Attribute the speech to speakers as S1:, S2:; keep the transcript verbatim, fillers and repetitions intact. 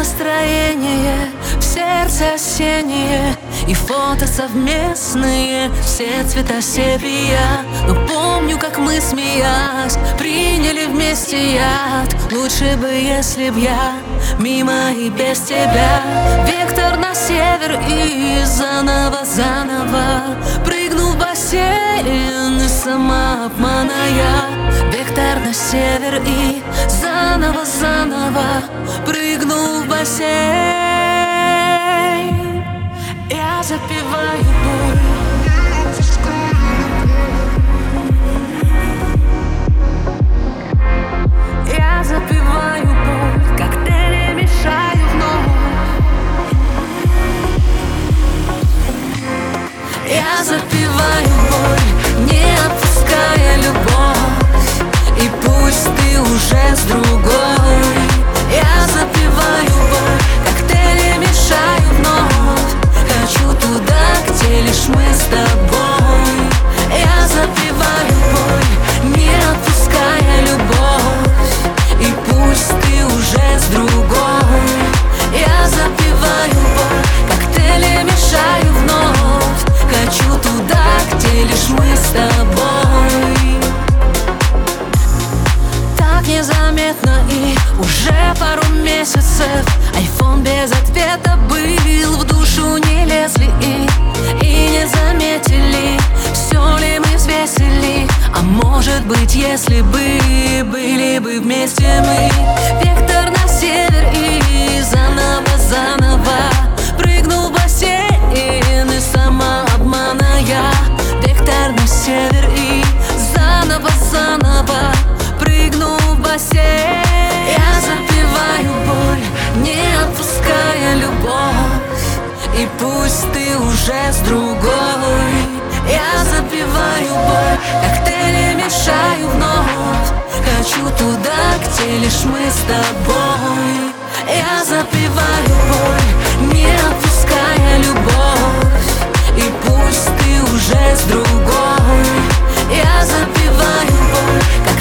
S1: настроение в сердце осеннее, и фото совместные, все цвета сепия. Но помню, как мы, смеясь, приняли вместе яд. Лучше бы, если б я мимо и без тебя. Вектор на север и заново, заново прыгну в бассейн, и сама обманая. Вектор на север и заново, заново прыгну в бассейн. Я запиваю боль. Я запиваю боль, коктейли мешаю вновь. Я запиваю боль, не отпуская любовь, и пусть ты уже с другой. Я запиваю боль, коктейли мешаю вновь. Хочу туда, где лишь мы с тобой. Я запиваю боль, не отпуская любовь, и пусть ты уже с другой. Я запиваю боль, коктейли мешаю вновь. Хочу туда, где лишь мы с тобой. Так незаметно и уже пару месяцев айфон без ответа был, в душу не лезли и, и не заметили, все ли мы взвесили. А может быть, если бы были бы вместе мы. Вектор на север и заново, заново прыгну в бассейн, и сама обманая. Вектор на север и заново, заново прыгну в бассейн. Я запиваю боль, не отпуская любовь, и пусть ты уже с другой. Я запиваю боль, коктейли мешаю вновь. Хочу туда, где лишь мы с тобой. Я запиваю боль, не отпуская любовь, и пусть ты уже с другой. Я запиваю боль,